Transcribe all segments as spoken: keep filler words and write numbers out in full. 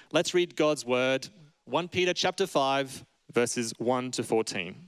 Let's read God's word, First Peter chapter five, verses one to fourteen.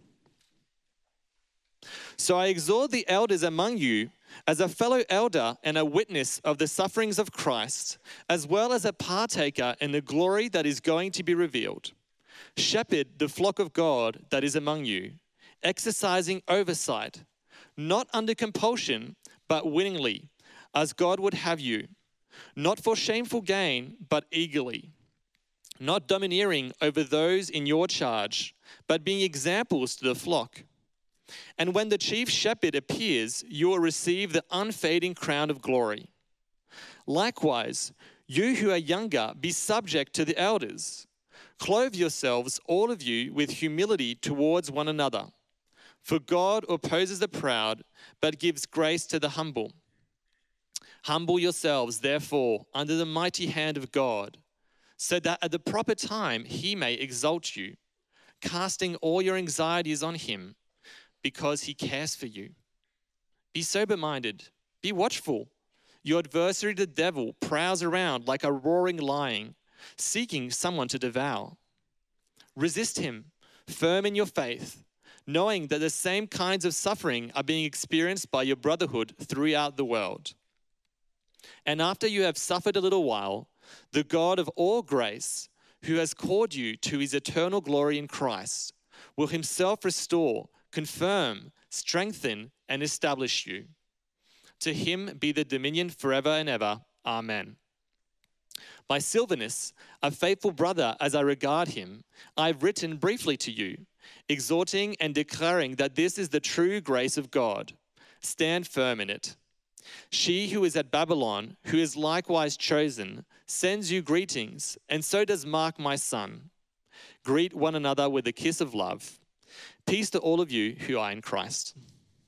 So I exhort the elders among you, as a fellow elder and a witness of the sufferings of Christ, as well as a partaker in the glory that is going to be revealed. Shepherd the flock of God that is among you, exercising oversight, not under compulsion, but willingly, as God would have you, not for shameful gain, but eagerly, not domineering over those in your charge, but being examples to the flock. And when the chief shepherd appears, you will receive the unfading crown of glory. Likewise, you who are younger, be subject to the elders. Clothe yourselves, all of you, with humility towards one another. For God opposes the proud, but gives grace to the humble. Humble yourselves, therefore, under the mighty hand of God, so that at the proper time he may exalt you, casting all your anxieties on him, because he cares for you. Be sober-minded, be watchful. Your adversary, the devil, prowls around like a roaring lion, seeking someone to devour. Resist him, firm in your faith, knowing that the same kinds of suffering are being experienced by your brotherhood throughout the world. And after you have suffered a little while, the God of all grace, who has called you to his eternal glory in Christ, will himself restore, confirm, strengthen, and establish you. To him be the dominion forever and ever. Amen. By Silvanus, a faithful brother as I regard him, I have written briefly to you, exhorting and declaring that this is the true grace of God. Stand firm in it. She who is at Babylon, who is likewise chosen, sends you greetings, and so does Mark my son. Greet one another with a kiss of love. Peace to all of you who are in Christ.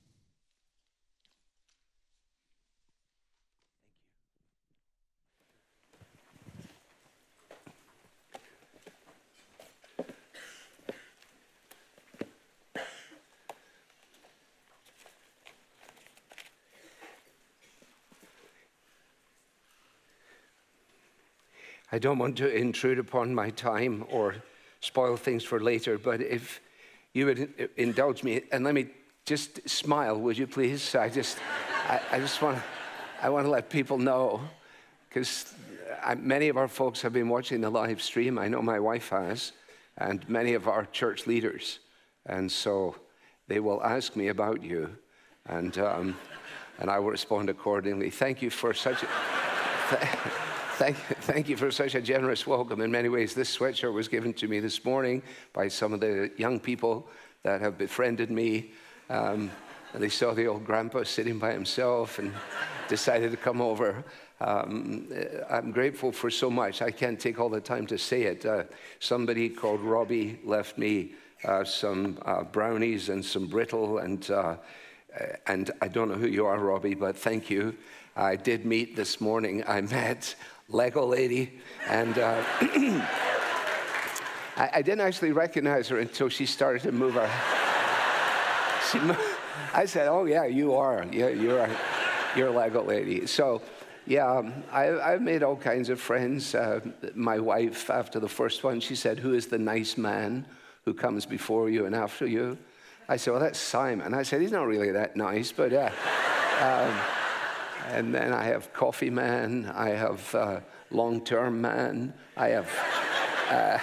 I don't want to intrude upon my time or spoil things for later, but if you would indulge me, and let me just smile, would you please? I just, I, I just want to, I want to let people know, because many of our folks have been watching the live stream. I know my wife has, and many of our church leaders, and so they will ask me about you, and um, and I will respond accordingly. Thank you for such a. Thank, thank you for such a generous welcome. In many ways, this sweatshirt was given to me this morning by some of the young people that have befriended me. Um, and they saw the old grandpa sitting by himself and decided to come over. Um, I'm grateful for so much. I can't take all the time to say it. Uh, somebody called Robbie left me uh, some uh, brownies and some brittle, and uh, and I don't know who you are, Robbie, but thank you. I did meet this morning. I met Lego lady, and uh, I, I didn't actually recognize her until she started to move her. She moved, I said, "Oh yeah, you are. Yeah, you're you're a Lego lady." So, yeah, um, I, I've made all kinds of friends. Uh, my wife, after the first one, she said, "Who is the nice man who comes before you and after you?" I said, "Well, that's Simon." I said, "He's not really that nice, but." Uh, um, And then I have Coffee Man, I have uh, Long-Term Man, I have... Uh,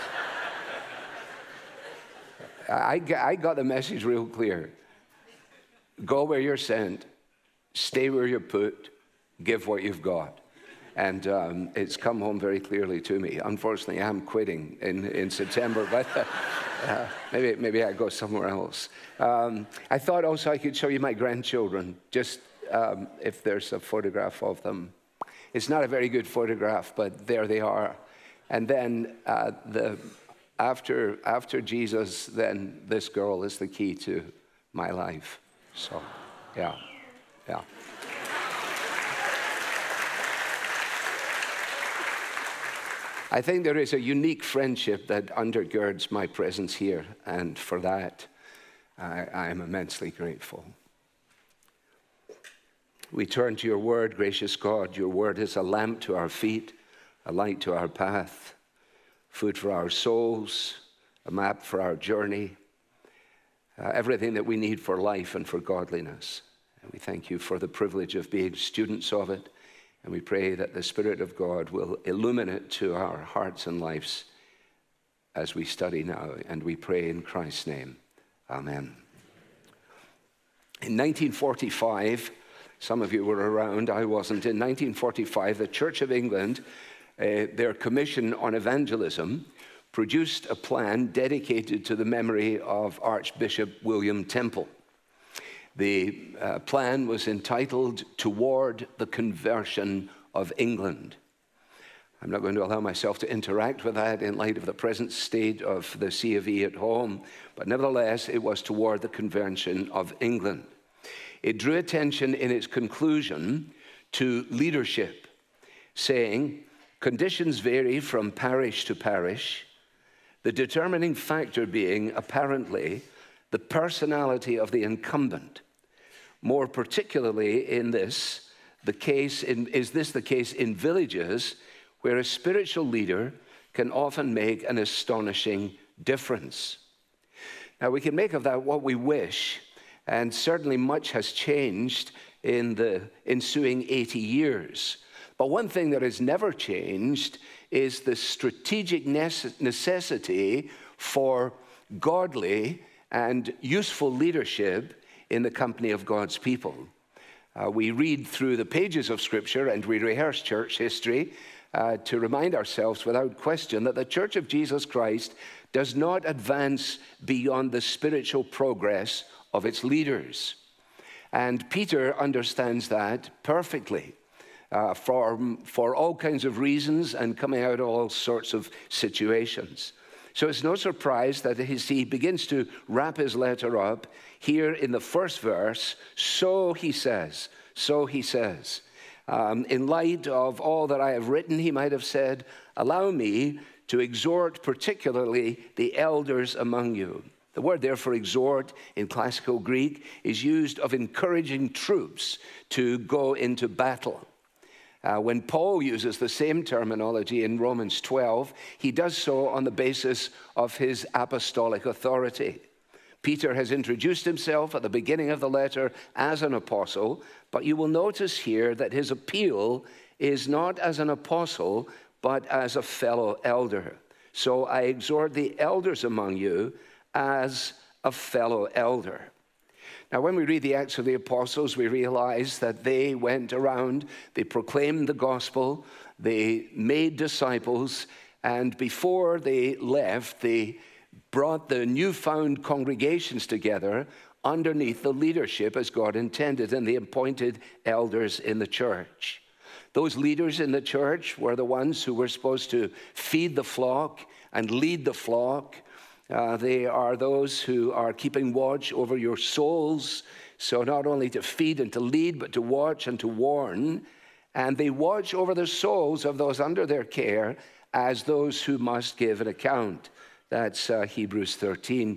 I, I got the message real clear. Go where you're sent, stay where you're put, give what you've got. And um, it's come home very clearly to me. Unfortunately, I'm quitting in, in September, but uh, uh, maybe, maybe I go somewhere else. Um, I thought also I could show you my grandchildren, just Um, if there's a photograph of them. It's not a very good photograph, but there they are. And then uh, the after after Jesus, then this girl is the key to my life. So, yeah, yeah. I think there is a unique friendship that undergirds my presence here, and for that, I, I am immensely grateful. We turn to your word, gracious God. Your word is a lamp to our feet, a light to our path. food for our souls, a map for our journey, uh, everything that we need for life and for godliness. And we thank you for the privilege of being students of it, and we pray that the Spirit of God will illumine it to our hearts and lives as we study now, and we pray in Christ's name. Amen. In nineteen forty-five, some of you were around, I wasn't. In nineteen forty-five, the Church of England, uh, their Commission on Evangelism, produced a plan dedicated to the memory of Archbishop William Temple. The uh, plan was entitled Toward the Conversion of England. I'm not going to allow myself to interact with that in light of the present state of the C of E at home, but nevertheless, it was toward the conversion of England. It drew attention in its conclusion to leadership, saying, conditions vary from parish to parish, the determining factor being, apparently, the personality of the incumbent. More particularly in this, the case in, is this the case in villages where a spiritual leader can often make an astonishing difference. Now, we can make of that what we wish, and certainly much has changed in the ensuing eighty years. But one thing that has never changed is the strategic necessity for godly and useful leadership in the company of God's people. Uh, we read through the pages of Scripture and we rehearse church history Uh, to remind ourselves without question that the Church of Jesus Christ does not advance beyond the spiritual progress of its leaders. And Peter understands that perfectly uh, for, for all kinds of reasons and coming out of all sorts of situations. So it's no surprise that he begins to wrap his letter up here in the first verse. So he says, so he says. Um, in light of all that I have written, he might have said, allow me to exhort particularly the elders among you. The word there for exhort in classical Greek is used of encouraging troops to go into battle. Uh, when Paul uses the same terminology in Romans twelve, he does so on the basis of his apostolic authority. Peter has introduced himself at the beginning of the letter as an apostle, but you will notice here that his appeal is not as an apostle, but as a fellow elder. So I exhort the elders among you as a fellow elder. Now, when we read the Acts of the Apostles, we realize that they went around, they proclaimed the gospel, they made disciples, and before they left, they brought the newfound congregations together underneath the leadership as God intended and the appointed elders in the church. Those leaders in the church were the ones who were supposed to feed the flock and lead the flock. Uh, they are those who are keeping watch over your souls, so not only to feed and to lead, but to watch and to warn. And they watch over the souls of those under their care as those who must give an account. That's uh, Hebrews thirteen.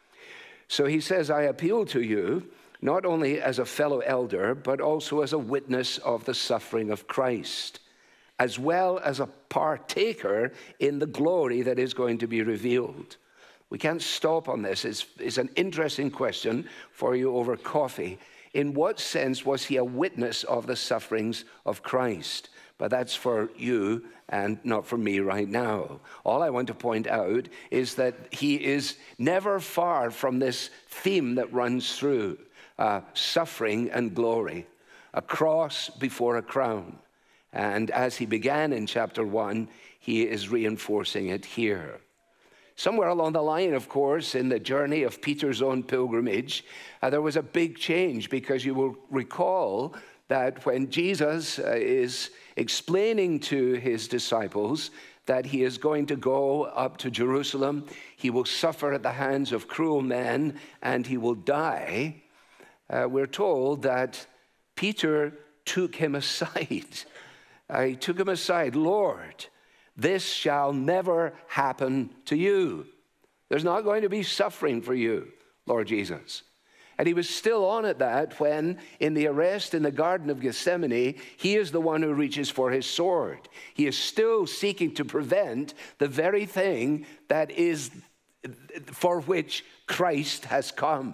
So he says, I appeal to you, not only as a fellow elder, but also as a witness of the suffering of Christ, as well as a partaker in the glory that is going to be revealed. We can't stop on this. It's, it's an interesting question for you over coffee. In what sense was he a witness of the sufferings of Christ? But that's for you and not for me right now. All I want to point out is that he is never far from this theme that runs through uh, suffering and glory, a cross before a crown. And as he began in chapter one, he is reinforcing it here. Somewhere along the line, of course, in the journey of Peter's own pilgrimage, uh, there was a big change, because you will recall that when Jesus uh, is explaining to his disciples that he is going to go up to Jerusalem, he will suffer at the hands of cruel men, and he will die, uh, we're told that Peter took him aside. Uh, he took him aside. Lord, this shall never happen to you. There's not going to be suffering for you, Lord Jesus. And he was still on at that when, in the arrest in the Garden of Gethsemane, he is the one who reaches for his sword. He is still seeking to prevent the very thing that is for which Christ has come.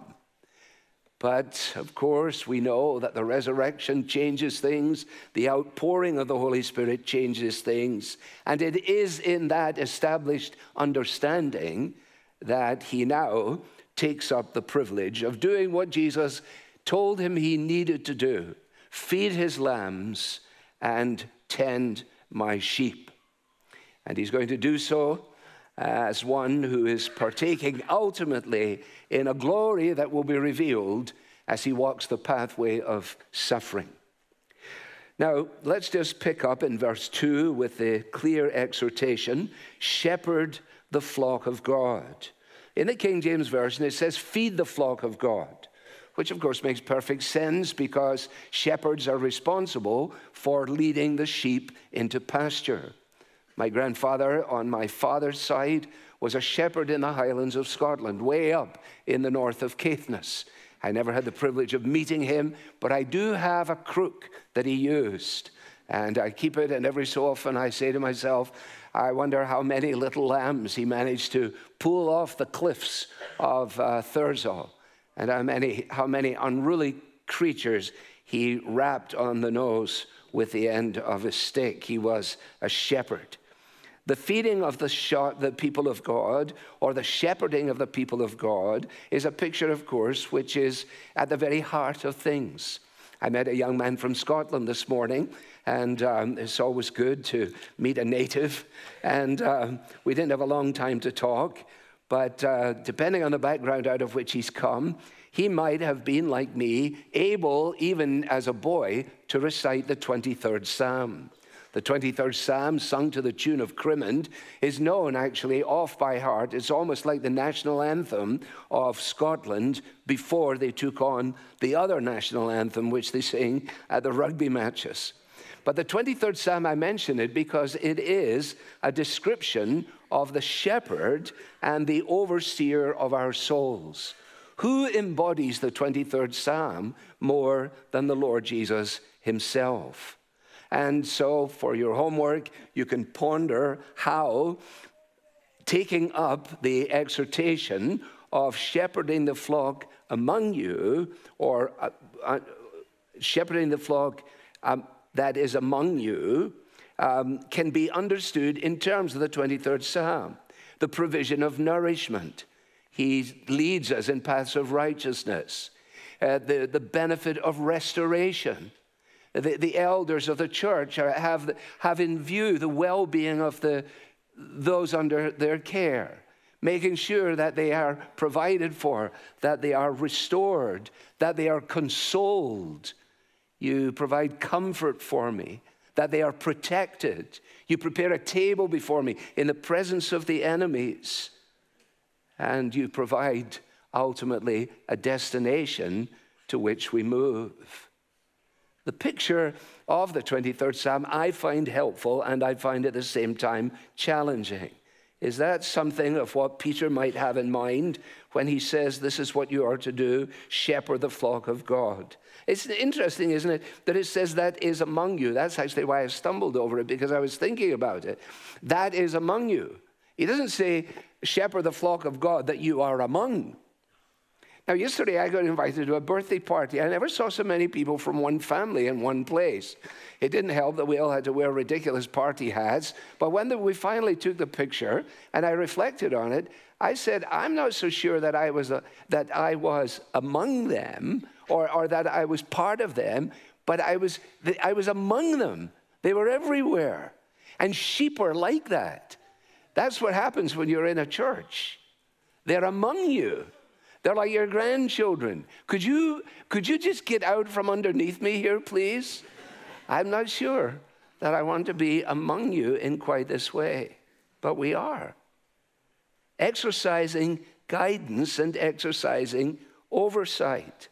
But, of course, we know that the resurrection changes things. The outpouring of the Holy Spirit changes things. And it is in that established understanding that he now takes up the privilege of doing what Jesus told him he needed to do: feed his lambs and tend my sheep. And he's going to do so as one who is partaking ultimately in a glory that will be revealed as he walks the pathway of suffering. Now, let's just pick up in verse two with the clear exhortation, shepherd the flock of God. In the King James Version, it says, feed the flock of God, which of course makes perfect sense because shepherds are responsible for leading the sheep into pasture. My grandfather on my father's side was a shepherd in the Highlands of Scotland, way up in the north of Caithness. I never had the privilege of meeting him, but I do have a crook that he used. And I keep it, and every so often I say to myself, I wonder how many little lambs he managed to pull off the cliffs of uh, Thurso, and how many, how many unruly creatures he rapped on the nose with the end of his stick. He was a shepherd. The feeding of the, sh- the people of God, or the shepherding of the people of God, is a picture, of course, which is at the very heart of things. I met a young man from Scotland this morning, and um, it's always good to meet a native. And um, we didn't have a long time to talk, but uh, depending on the background out of which he's come, he might have been, like me, able, even as a boy, to recite the twenty-third Psalm. The twenty-third Psalm, sung to the tune of Crimond, is known actually off by heart. It's almost like the national anthem of Scotland before they took on the other national anthem, which they sing at the rugby matches. But the twenty-third Psalm, I mention it because it is a description of the shepherd and the overseer of our souls. Who embodies the twenty-third Psalm more than the Lord Jesus himself? And so for your homework, you can ponder how taking up the exhortation of shepherding the flock among you, or uh, uh, shepherding the flock um, that is among you, um, can be understood in terms of the twenty-third Psalm. The provision of nourishment. He leads us in paths of righteousness. Uh, the, the benefit of restoration. The, the elders of the church are, have, have in view the well-being of the, those under their care, making sure that they are provided for, that they are restored, that they are consoled. You provide comfort for me, that they are protected. You prepare a table before me in the presence of the enemies, and you provide ultimately a destination to which we move. The picture of the twenty-third Psalm I find helpful, and I find at the same time challenging. Is that something of what Peter might have in mind when he says, this is what you are to do, shepherd the flock of God? It's interesting, isn't it, that it says that is among you. That's actually why I stumbled over it, because I was thinking about it. That is among you. He doesn't say, shepherd the flock of God that you are among. Now, yesterday I got invited to a birthday party. I never saw so many people from one family in one place. It didn't help that we all had to wear ridiculous party hats. But when the, we finally took the picture and I reflected on it, I said, I'm not so sure that I was, a, that I was among them or, or that I was part of them, but I was, I was among them. They were everywhere. And sheep are like that. That's what happens when you're in a church. They're among you. They're like your grandchildren. Could you, could you just get out from underneath me here, please? I'm not sure that I want to be among you in quite this way, but we are. Exercising guidance and exercising oversight.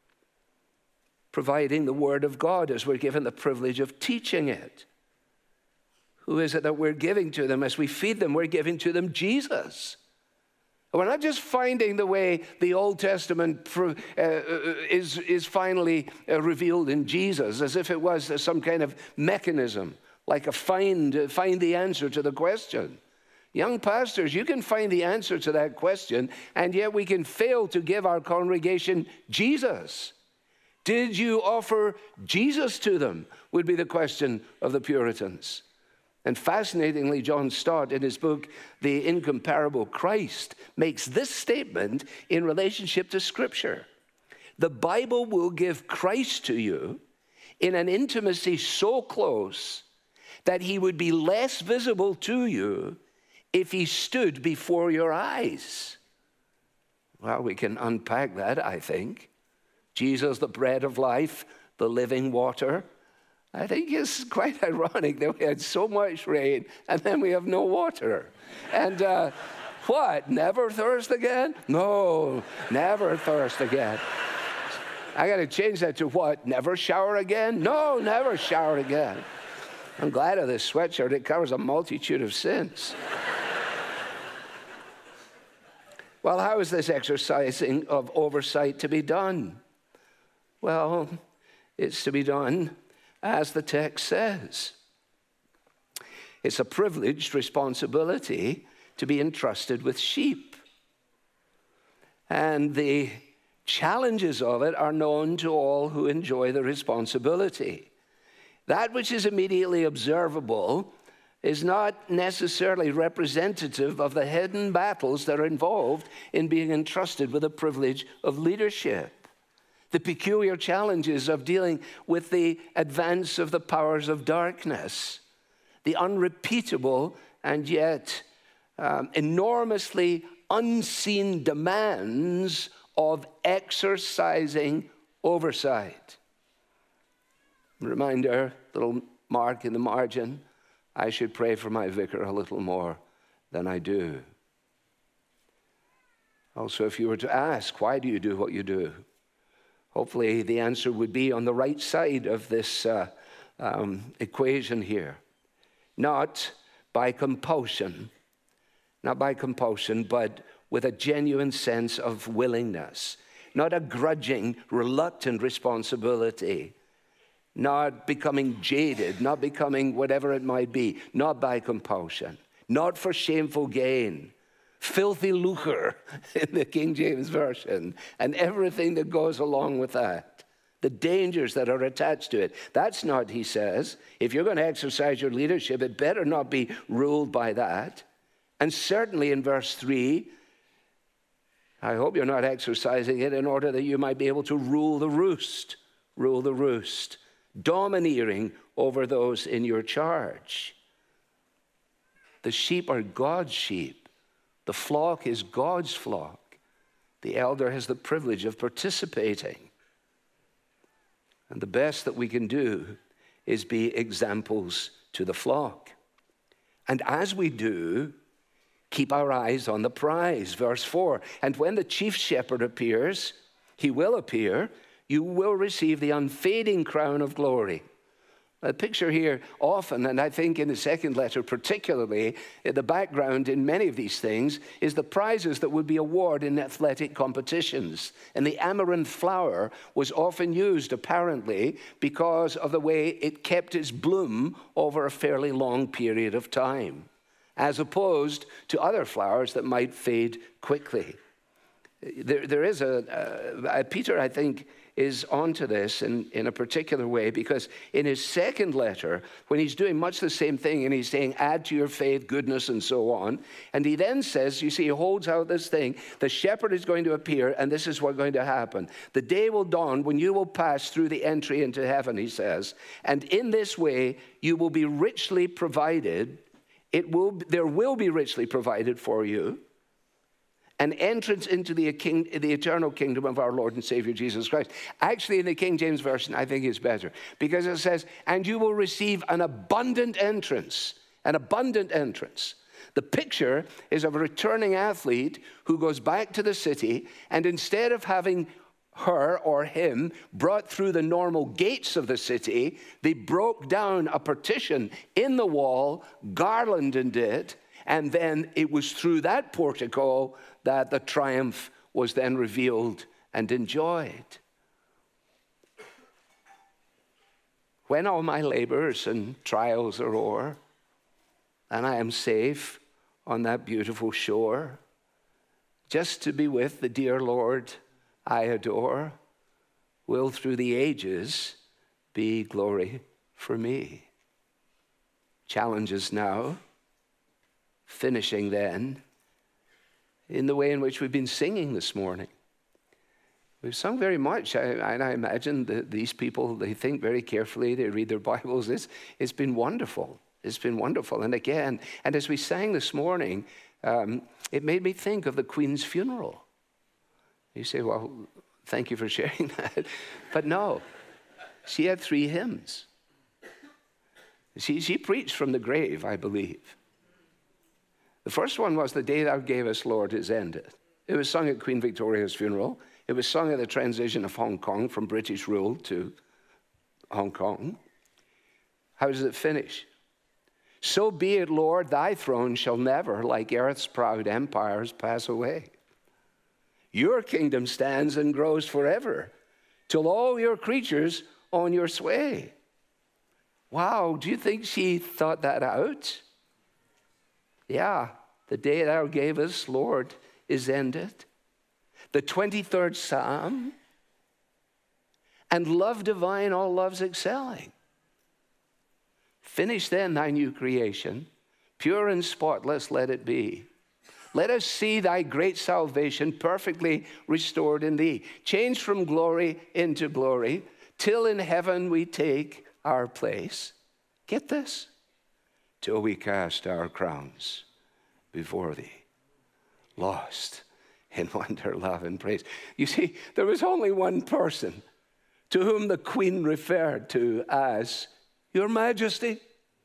Providing the Word of God as we're given the privilege of teaching it. Who is it that we're giving to them? As we feed them, we're giving to them Jesus. We're not just finding the way the Old Testament uh, is, is finally uh, revealed in Jesus, as if it was some kind of mechanism, like a find, uh, find the answer to the question. Young pastors, you can find the answer to that question, and yet we can fail to give our congregation Jesus. Did you offer Jesus to them, would be the question of the Puritans. And fascinatingly, John Stott, in his book, The Incomparable Christ, makes this statement in relationship to Scripture. The Bible will give Christ to you in an intimacy so close that he would be less visible to you if he stood before your eyes. Well, we can unpack that, I think. Jesus, the bread of life, the living water. I think it's quite ironic that we had so much rain and then we have no water. And uh, what, never thirst again? No, never thirst again. I got to change that to what, never shower again? No, never shower again. I'm glad of this sweatshirt. It covers a multitude of sins. Well, how is this exercising of oversight to be done? Well, it's to be done as the text says. It's a privileged responsibility to be entrusted with sheep. And the challenges of it are known to all who enjoy the responsibility. That which is immediately observable is not necessarily representative of the hidden battles that are involved in being entrusted with the privilege of leadership. The peculiar challenges of dealing with the advance of the powers of darkness, the unrepeatable and yet um, enormously unseen demands of exercising oversight. Reminder, little mark in the margin, I should pray for my vicar a little more than I do. Also, if you were to ask, why do you do what you do? Hopefully the answer would be on the right side of this uh, um, equation here. Not by compulsion, not by compulsion, but with a genuine sense of willingness. Not a grudging, reluctant responsibility. Not becoming jaded, not becoming whatever it might be. Not by compulsion, not for shameful gain. Filthy lucre in the King James Version, and everything that goes along with that. The dangers that are attached to it. That's not, he says, if you're going to exercise your leadership, it better not be ruled by that. And certainly in verse three, I hope you're not exercising it in order that you might be able to rule the roost. Rule the roost. Domineering over those in your charge. The sheep are God's sheep. The flock is God's flock. The elder has the privilege of participating. And the best that we can do is be examples to the flock. And as we do, keep our eyes on the prize. Verse four, and when the chief shepherd appears, he will appear, you will receive the unfading crown of glory. A picture here often, and I think in the second letter particularly, the background in many of these things is the prizes that would be awarded in athletic competitions. And the amaranth flower was often used, apparently, because of the way it kept its bloom over a fairly long period of time, as opposed to other flowers that might fade quickly. There, there is a, a, Peter, I think, is onto this in, in a particular way, because in his second letter, when he's doing much the same thing, and he's saying, add to your faith goodness and so on, and he then says, you see, he holds out this thing, the shepherd is going to appear, and this is what's going to happen. The day will dawn when you will pass through the entry into heaven, he says, and in this way you will be richly provided. It will, there will be richly provided for you an entrance into the, king, the eternal kingdom of our Lord and Savior Jesus Christ. Actually, in the King James Version, I think it's better, because it says, and you will receive an abundant entrance, an abundant entrance. The picture is of a returning athlete who goes back to the city, and instead of having her or him brought through the normal gates of the city, they broke down a partition in the wall, garlanded it, And then it was through that portico that the triumph was then revealed and enjoyed. When all my labors and trials are o'er, and I am safe on that beautiful shore, just to be with the dear Lord I adore, will through the ages be glory for me. Challenges now, finishing then, in the way in which we've been singing this morning. We've sung very much, I, and I imagine that these people, they think very carefully, they read their Bibles. It's, it's been wonderful. It's been wonderful. And again, and as we sang this morning, um, it made me think of the Queen's funeral. You say, well, thank you for sharing that. But no, she had three hymns. She, she preached from the grave, I believe. The first one was, "The Day Thou Gavest, Lord, is Ended." It was sung at Queen Victoria's funeral. It was sung at the transition of Hong Kong from British rule to Hong Kong. How does it finish? "So be it, Lord, thy throne shall never, like earth's proud empires, pass away. Your kingdom stands and grows forever, till all your creatures on your sway." Wow, do you think she thought that out? Yeah, the day thou gavest, Lord, is ended. The twenty-third Psalm, and love divine, all loves excelling. Finish then thy new creation, pure and spotless let it be. Let us see thy great salvation perfectly restored in thee. Change from glory into glory, till in heaven we take our place. Get this, till we cast our crowns before thee, lost in wonder, love, and praise. You see, there was only one person to whom the Queen referred to as Your Majesty.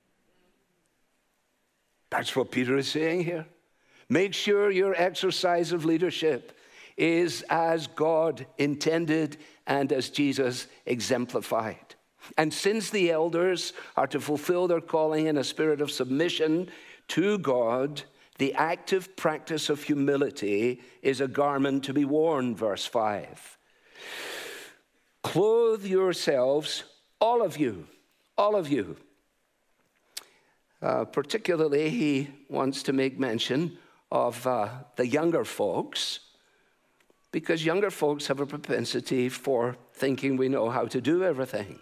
That's what Peter is saying here. Make sure your exercise of leadership is as God intended and as Jesus exemplified. And since the elders are to fulfill their calling in a spirit of submission to God, the active practice of humility is a garment to be worn, verse five. Clothe yourselves, all of you, all of you. Uh, particularly, he wants to make mention of uh, the younger folks, because younger folks have a propensity for thinking we know how to do everything.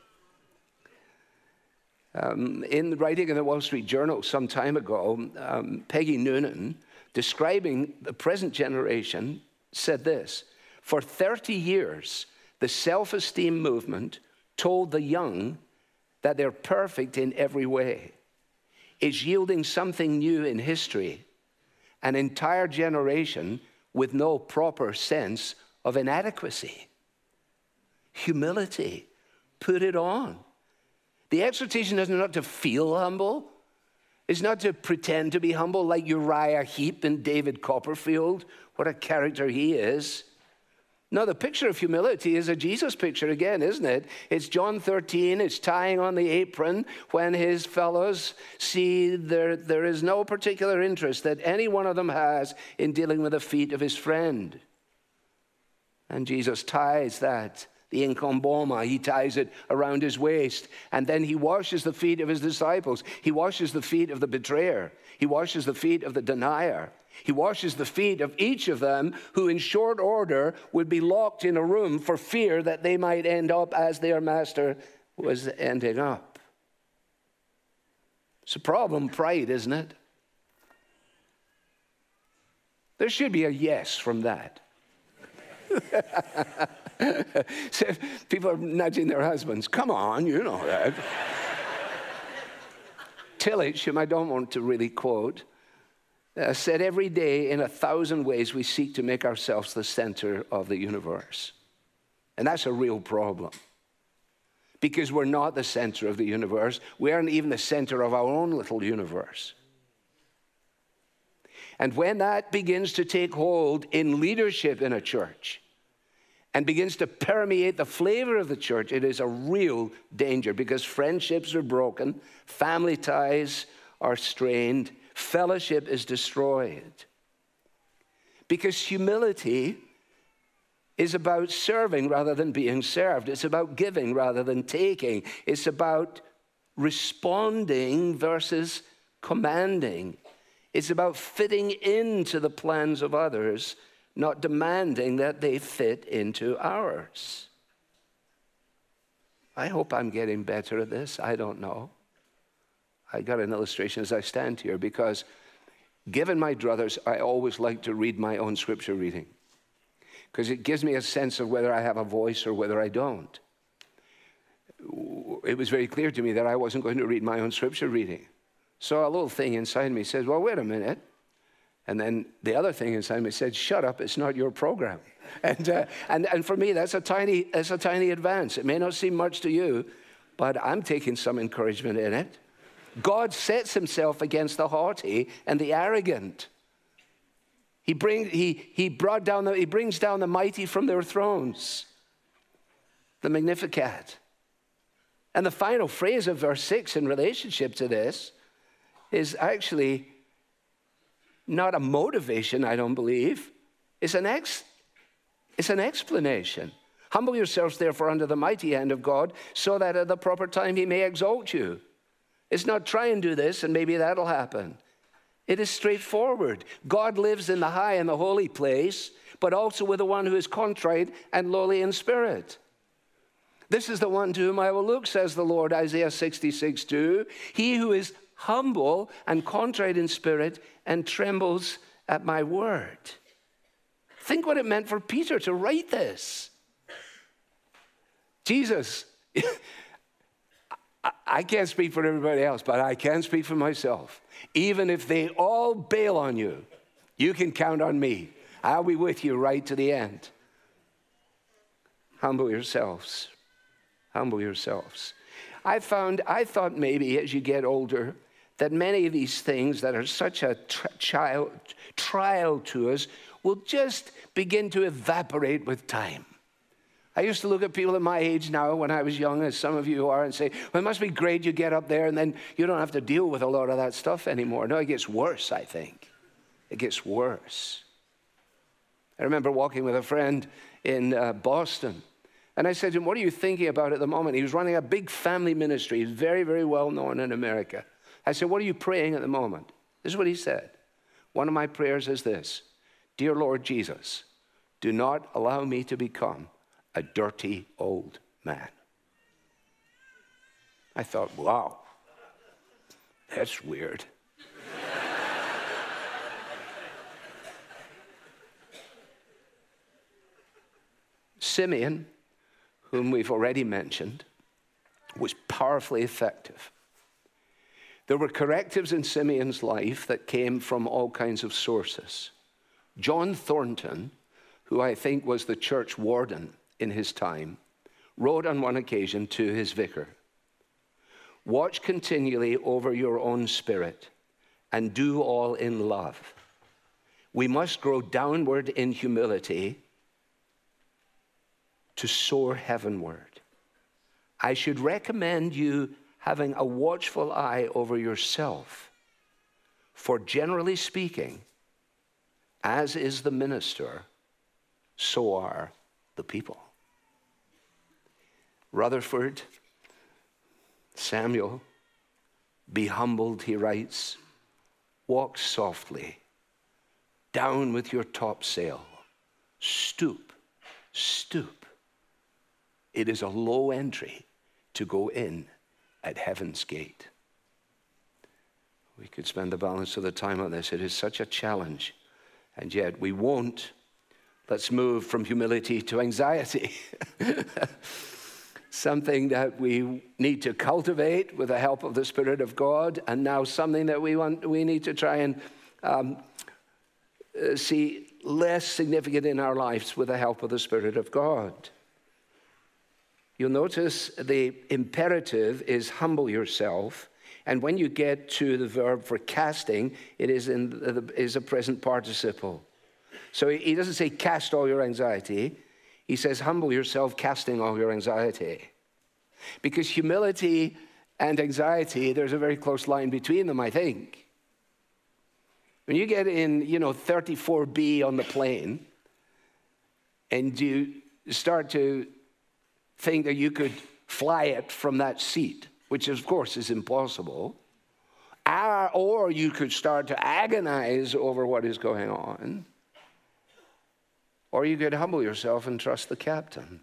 Um, in writing in the Wall Street Journal some time ago, um, Peggy Noonan, describing the present generation, said this: for thirty years, the self-esteem movement told the young that they're perfect in every way. It's yielding something new in history, an entire generation with no proper sense of inadequacy. Humility, put it on. The exhortation is not to feel humble. It's not to pretend to be humble like Uriah Heep and David Copperfield. What a character he is. No, the picture of humility is a Jesus picture again, isn't it? It's John thirteen. It's tying on the apron when his fellows see there, there is no particular interest that any one of them has in dealing with the feet of his friend. And Jesus ties that. The incomboma, he ties it around his waist. And then he washes the feet of his disciples. He washes the feet of the betrayer. He washes the feet of the denier. He washes the feet of each of them who in short order would be locked in a room for fear that they might end up as their master was ending up. It's a problem, pride, isn't it? There should be a yes from that. So people are nudging their husbands. Come on, you know that. Tillich, whom I don't want to really quote, uh, said, every day in a thousand ways we seek to make ourselves the center of the universe. And that's a real problem. Because we're not the center of the universe. We aren't even the center of our own little universe. And when that begins to take hold in leadership in a church, and begins to permeate the flavor of the church, it is a real danger because friendships are broken, family ties are strained, fellowship is destroyed. Because humility is about serving rather than being served. It's about giving rather than taking. It's about responding versus commanding. It's about fitting into the plans of others, not demanding that they fit into ours. I hope I'm getting better at this. I don't know. I got an illustration as I stand here because given my druthers, I always like to read my own scripture reading because it gives me a sense of whether I have a voice or whether I don't. It was very clear to me that I wasn't going to read my own scripture reading. So a little thing inside me says, well, wait a minute. And then the other thing inside me said, shut up, it's not your program. And, uh, and, and for me, that's a tiny, that's a tiny advance. It may not seem much to you, but I'm taking some encouragement in it. God sets himself against the haughty and the arrogant. He, bring, he, he, brought down the, he brings down the mighty from their thrones, the Magnificat. And the final phrase of verse six in relationship to this is actually not a motivation, I don't believe. It's an, ex, it's an explanation. Humble yourselves, therefore, under the mighty hand of God, so that at the proper time he may exalt you. It's not try and do this, and maybe that'll happen. It is straightforward. God lives in the high and the holy place, but also with the one who is contrite and lowly in spirit. This is the one to whom I will look, says the Lord, Isaiah sixty-six two. He who is humble and contrite in spirit and trembles at my word. Think what it meant for Peter to write this. Jesus, I can't speak for everybody else, but I can speak for myself. Even if they all bail on you, you can count on me. I'll be with you right to the end. Humble yourselves. Humble yourselves. I found, I thought maybe as you get older, that many of these things that are such a tri- child, trial to us will just begin to evaporate with time. I used to look at people at my age now when I was young, as some of you are, and say, well, it must be great you get up there and then you don't have to deal with a lot of that stuff anymore. No, it gets worse, I think. It gets worse. I remember walking with a friend in uh, Boston, and I said to him, what are you thinking about at the moment? He was running a big family ministry. He's very, very well known in America. I said, what are you praying at the moment? This is what he said. One of my prayers is this: Dear Lord Jesus, do not allow me to become a dirty old man. I thought, wow, that's weird. Simeon, whom we've already mentioned, was powerfully effective. There were correctives in Simeon's life that came from all kinds of sources. John Thornton, who I think was the church warden in his time, wrote on one occasion to his vicar, watch continually over your own spirit and do all in love. We must grow downward in humility to soar heavenward. I should recommend you having a watchful eye over yourself, for generally speaking, as is the minister, so are the people. Rutherford, Samuel, be humbled, he writes, walk softly, down with your topsail, stoop, stoop. It is a low entry to go in at heaven's gate. We could spend the balance of the time on this. It is such a challenge, and yet we won't. Let's move from humility to anxiety. Something that we need to cultivate with the help of the Spirit of God, and now something that we want, we need to try and um, uh, see less significant in our lives with the help of the Spirit of God. You'll notice the imperative is humble yourself, and when you get to the verb for casting, it is in the, is a present participle. So he doesn't say cast all your anxiety. He says humble yourself, casting all your anxiety. Because humility and anxiety, there's a very close line between them, I think. When you get in, you know, thirty-four B on the plane, and you start to think that you could fly it from that seat, which of course is impossible, or you could start to agonize over what is going on, or you could humble yourself and trust the captain.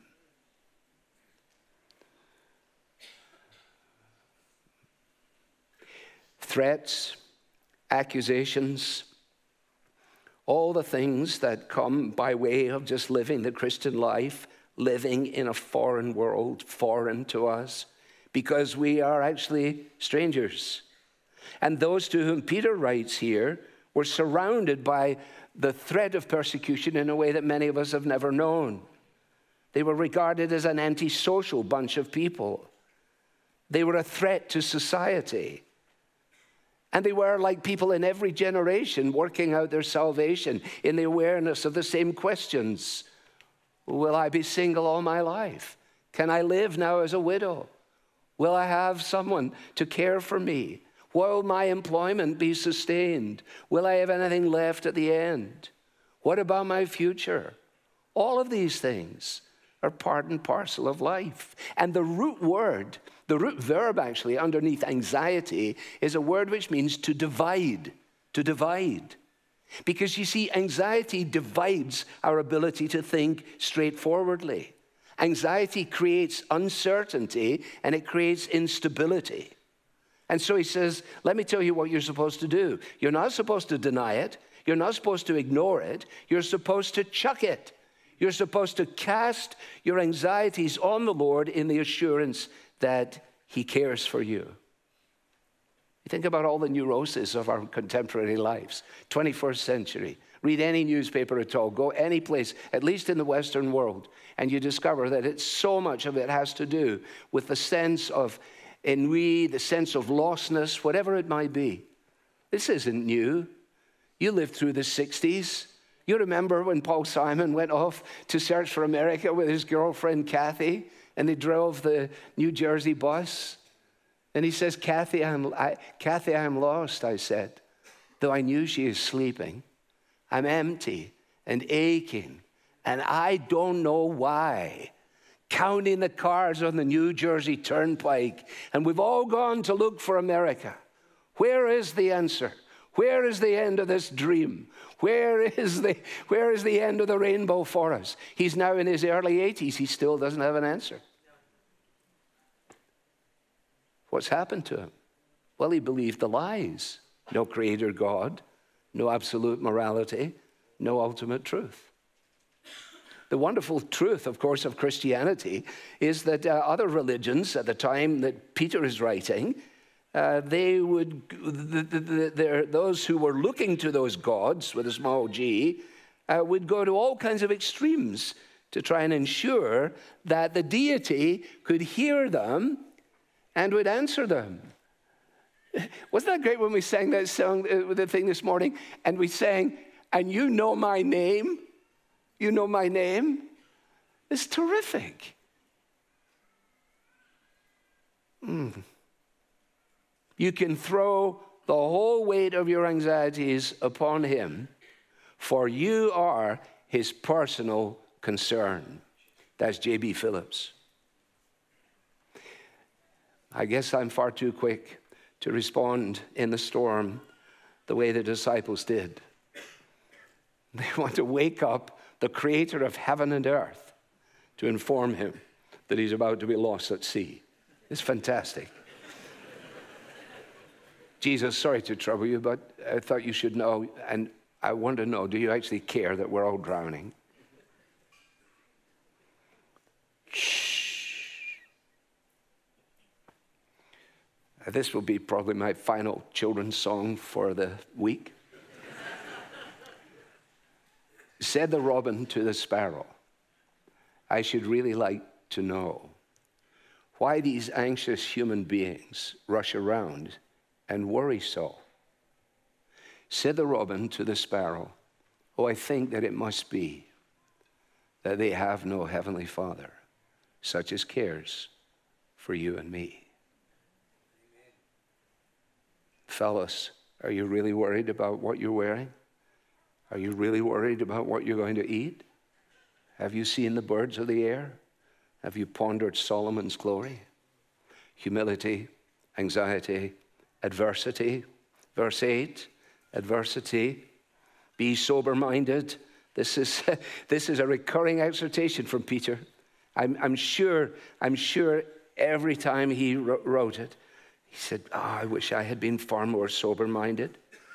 Threats, accusations, all the things that come by way of just living the Christian life, living in a foreign world, foreign to us, because we are actually strangers. And those to whom Peter writes here were surrounded by the threat of persecution in a way that many of us have never known. They were regarded as an antisocial bunch of people. They were a threat to society. And they were, like people in every generation, working out their salvation in the awareness of the same questions. Will I be single all my life? Can I live now as a widow? Will I have someone to care for me? Will my employment be sustained? Will I have anything left at the end? What about my future? All of these things are part and parcel of life. And the root word, the root verb actually underneath anxiety is a word which means to divide, to divide. Because you see, anxiety divides our ability to think straightforwardly. Anxiety creates uncertainty and it creates instability. And so he says, let me tell you what you're supposed to do. You're not supposed to deny it. You're not supposed to ignore it. You're supposed to chuck it. You're supposed to cast your anxieties on the Lord in the assurance that he cares for you. You think about all the neuroses of our contemporary lives, twenty-first century. Read any newspaper at all, go any place, at least in the Western world, and you discover that it's so much of it has to do with the sense of ennui, the sense of lostness, whatever it might be. This isn't new. You lived through the sixties. You remember when Paul Simon went off to search for America with his girlfriend Kathy, and they drove the New Jersey bus. And he says, Kathy, I'm, I, Kathy, I'm lost, I said. Though I knew she is sleeping, I'm empty and aching, and I don't know why. Counting the cars on the New Jersey Turnpike, and we've all gone to look for America. Where is the answer? Where is the end of this dream? Where is the, where is the end of the rainbow for us? He's now in his early eighties. He still doesn't have an answer. What's happened to him? Well, he believed the lies. No creator God, no absolute morality, no ultimate truth. The wonderful truth, of course, of Christianity is that uh, other religions at the time that Peter is writing, uh, they would, the, the, the, those who were looking to those gods with a small g, uh, would go to all kinds of extremes to try and ensure that the deity could hear them and would answer them. Wasn't that great when we sang that song, uh, the thing this morning, and we sang, and you know my name? You know my name? It's terrific. Mm. You can throw the whole weight of your anxieties upon him, for you are his personal concern. That's J B Phillips. I guess I'm far too quick to respond in the storm the way the disciples did. They want to wake up the creator of heaven and earth to inform him that he's about to be lost at sea. It's fantastic. Jesus, sorry to trouble you, but I thought you should know, and I want to know, do you actually care that we're all drowning? Shh. This will be probably my final children's song for the week. Said the robin to the sparrow, I should really like to know why these anxious human beings rush around and worry so. Said the robin to the sparrow, oh, I think that it must be that they have no heavenly Father, such as cares for you and me. Fellows, Are you really worried about what you're wearing? Are you really worried about what you're going to eat? Have you seen the birds of the air? Have you pondered Solomon's glory? Humility, anxiety, adversity. Verse eight, adversity. Be sober-minded. This is, this is a recurring exhortation from Peter. I'm, I'm sure, I'm sure every time he wrote it, he said, oh, I wish I had been far more sober-minded.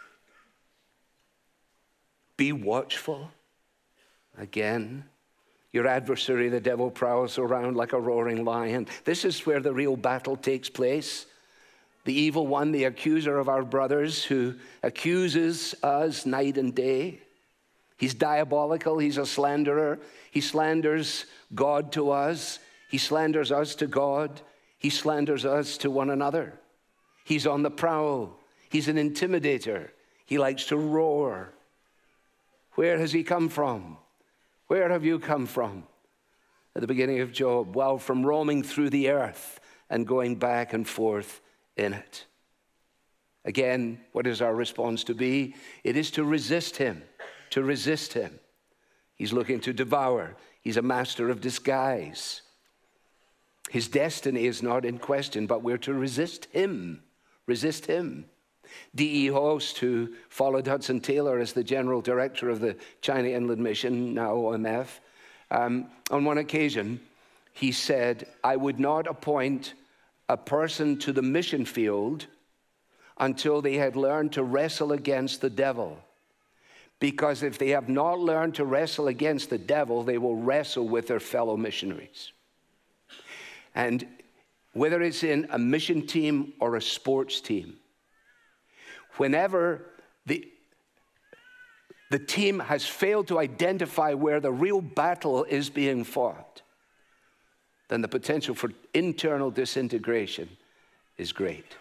Be watchful. Again, your adversary, the devil, prowls around like a roaring lion. This is where the real battle takes place. The evil one, the accuser of our brothers, who accuses us night and day. He's diabolical. He's a slanderer. He slanders God to us. He slanders us to God. He slanders us to one another. He's on the prowl. He's an intimidator. He likes to roar. Where has he come from? Where have you come from? At the beginning of Job, well, from roaming through the earth and going back and forth in it. Again, what is our response to be? It is to resist him, to resist him. He's looking to devour. He's a master of disguise. His destiny is not in question, but we're to resist him, resist him. D E Host, who followed Hudson Taylor as the general director of the China Inland Mission, now O M F, um, on one occasion, he said, I would not appoint a person to the mission field until they had learned to wrestle against the devil. Because if they have not learned to wrestle against the devil, they will wrestle with their fellow missionaries. And whether it's in a mission team or a sports team, whenever the, the team has failed to identify where the real battle is being fought, then the potential for internal disintegration is great.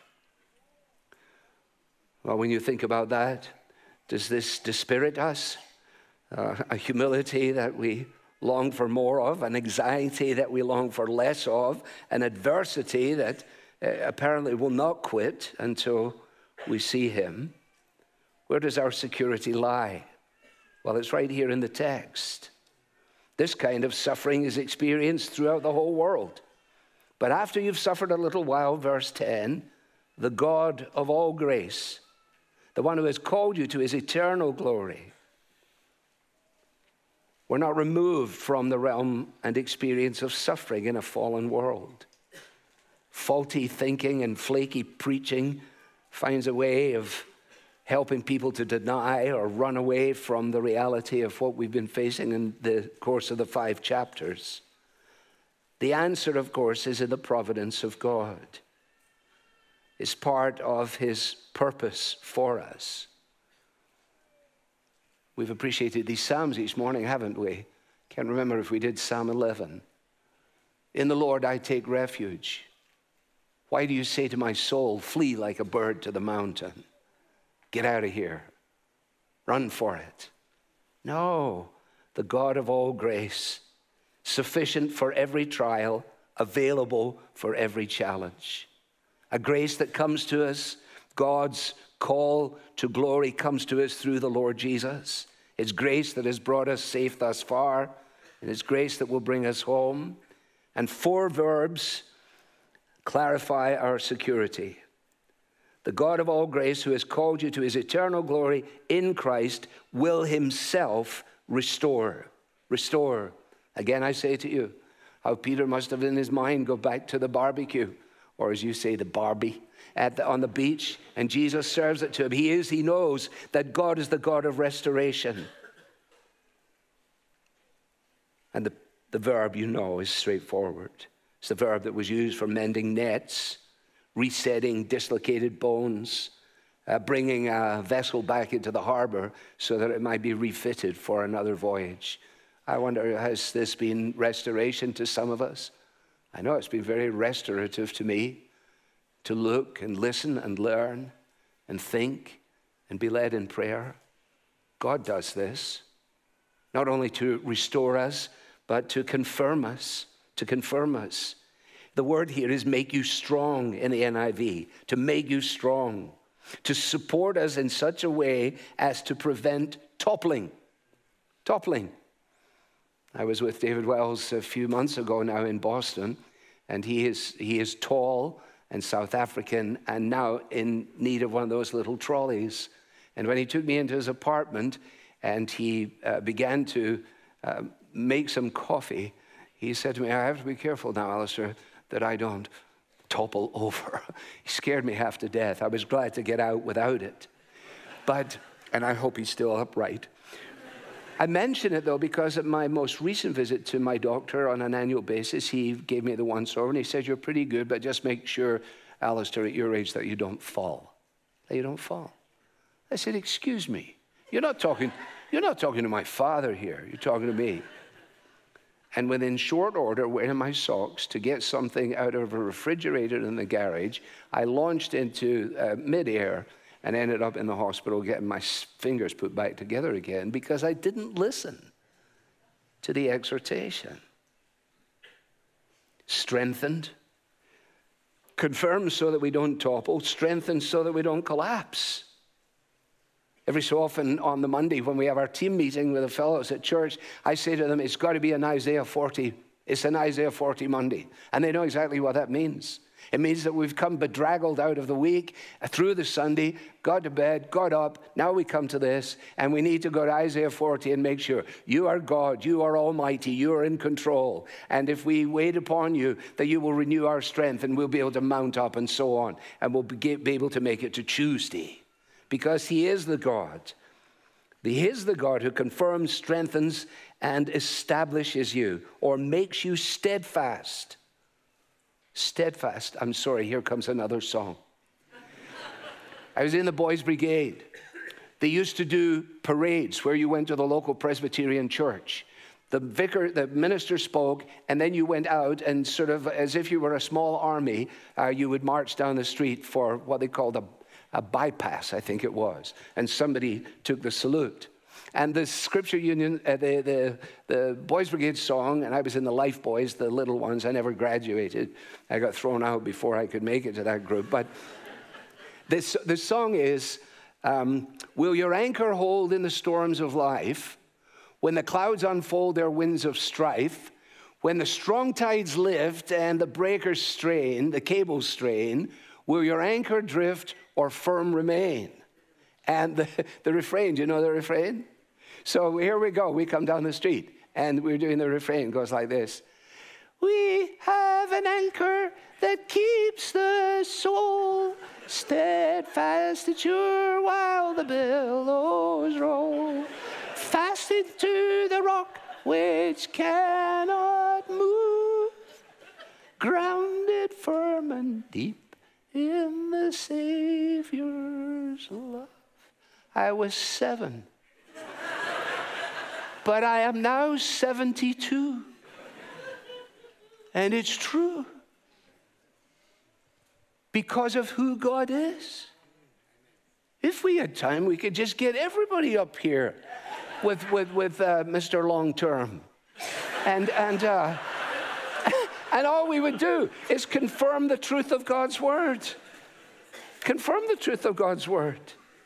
Well, when you think about that, does this dispirit us? Uh, a humility that we long for more of, an anxiety that we long for less of, an adversity that uh, apparently will not quit until we see him. Where does our security lie? Well, it's right here in the text. This kind of suffering is experienced throughout the whole world. But after you've suffered a little while, verse ten, the God of all grace, the one who has called you to his eternal glory. We're not removed from the realm and experience of suffering in a fallen world. Faulty thinking and flaky preaching finds a way of helping people to deny or run away from the reality of what we've been facing in the course of the five chapters. The answer, of course, is in the providence of God. It's part of his purpose for us. We've appreciated these Psalms each morning, haven't we? Can't remember if we did Psalm eleven. In the Lord I take refuge. Why do you say to my soul, flee like a bird to the mountain? Get out of here. Run for it. No, the God of all grace, sufficient for every trial, available for every challenge. A grace that comes to us, God's call to glory comes to us through the Lord Jesus. It's grace that has brought us safe thus far, and it's grace that will bring us home. And four verbs clarify our security. The God of all grace, who has called you to his eternal glory in Christ, will himself restore. Restore. Again, I say to you, how Peter must have in his mind go back to the barbecue, or as you say, the Barbie, at the, on the beach, and Jesus serves it to him. He is, he knows that God is the God of restoration. And the, the verb, you know, is straightforward. It's the verb that was used for mending nets, resetting dislocated bones, uh, bringing a vessel back into the harbor so that it might be refitted for another voyage. I wonder, has this been restoration to some of us? I know it's been very restorative to me to look and listen and learn and think and be led in prayer. God does this, not only to restore us, but to confirm us, to confirm us. The word here is make you strong in the N I V, to make you strong. to support us in such a way as to prevent toppling. Toppling. I was with David Wells a few months ago now in Boston, and he is, he is tall and South African and now in need of one of those little trolleys. And when he took me into his apartment and he uh, began to uh, make some coffee, he said to me, I have to be careful now, Alistair, that I don't topple over. He scared me half to death. I was glad to get out without it. But, and I hope he's still upright. I mention it, though, because at my most recent visit to my doctor on an annual basis, he gave me the once-over, and he said, you're pretty good, but just make sure, Alistair, at your age, that you don't fall. That you don't fall. I said, excuse me. You're not talking, you're not talking to my father here. You're talking to me. And within short order, wearing my socks to get something out of a refrigerator in the garage, I launched into uh, midair and ended up in the hospital getting my fingers put back together again because I didn't listen to the exhortation. Strengthened, confirmed so that we don't topple, strengthened so that we don't collapse. Every so often on the Monday when we have our team meeting with the fellows at church, I say to them, it's got to be an Isaiah forty. It's an Isaiah forty Monday. And they know exactly what that means. It means that we've come bedraggled out of the week, through the Sunday, got to bed, got up, now we come to this, and we need to go to Isaiah forty and make sure you are God, you are almighty, you are in control. And if we wait upon you, that you will renew our strength and we'll be able to mount up and so on. And we'll be able to make it to Tuesday. Because he is the God. He is the God who confirms, strengthens, and establishes you, or makes you steadfast. Steadfast. I'm sorry, here comes another song. I was in the Boys' Brigade. They used to do parades where you went to the local Presbyterian church. The vicar, the minister spoke, and then you went out and sort of, as if you were a small army, uh, you would march down the street for what they called a a bypass, I think it was, and somebody took the salute. And the Scripture Union, uh, the, the, the Boys' Brigade song, and I was in the Life Boys, the little ones, I never graduated. I got thrown out before I could make it to that group. But this, the song is, um, will your anchor hold in the storms of life, when the clouds unfold their winds of strife, when the strong tides lift and the breakers strain, the cables strain, will your anchor drift or firm remain? And the, the refrain, do you know the refrain? So here we go. We come down the street, and we're doing the refrain. It goes like this. We have an anchor that keeps the soul steadfast and sure while the billows roll. Fastened to the rock which cannot move. Grounded firm and deep in the Savior's love. I was seven. But I am now seventy-two. And it's true. Because of who God is. If we had time, we could just get everybody up here with, with, with uh, Mister Long Term. And, and, uh, And all we would do is confirm the truth of God's word. Confirm the truth of God's word.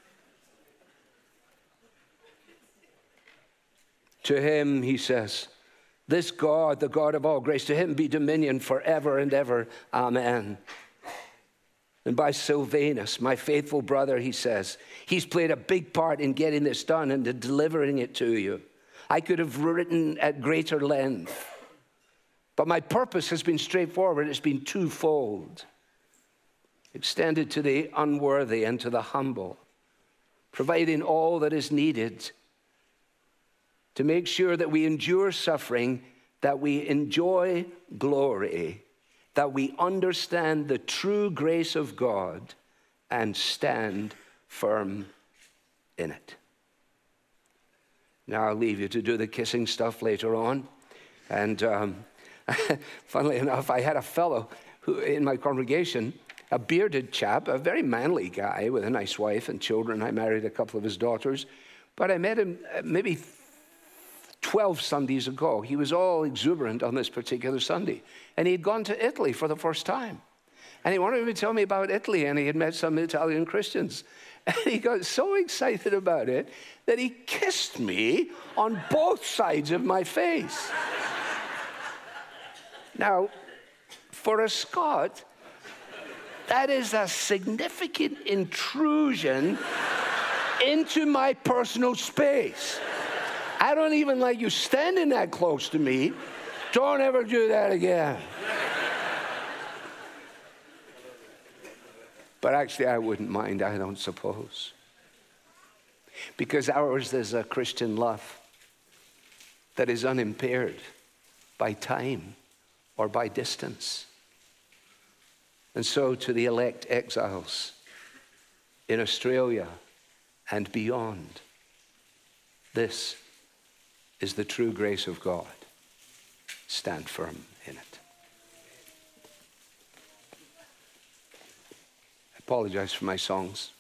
To him, he says, this God, the God of all grace, to him be dominion forever and ever. Amen. And by Silvanus, my faithful brother, he says, he's played a big part in getting this done and in delivering it to you. I could have written at greater length. But my purpose has been straightforward. It's been twofold. Extended to the unworthy and to the humble. Providing all that is needed to make sure that we endure suffering, that we enjoy glory, that we understand the true grace of God and stand firm in it. Now I'll leave you to do the kissing stuff later on. And um, funnily enough, I had a fellow who in my congregation, a bearded chap, a very manly guy with a nice wife and children. I married a couple of his daughters. But I met him maybe twelve Sundays ago. He was all exuberant on this particular Sunday. And he'd gone to Italy for the first time. And he wanted to tell me about Italy, and he had met some Italian Christians. And he got so excited about it that he kissed me on both sides of my face. Now, for a Scot, that is a significant intrusion into my personal space. I don't even like you standing that close to me. Don't ever do that again. But actually, I wouldn't mind, I don't suppose. Because ours is a Christian love that is unimpaired by time or by distance. And so to the elect exiles in Australia and beyond, this is the true grace of God. Stand firm in it. I apologize for my songs.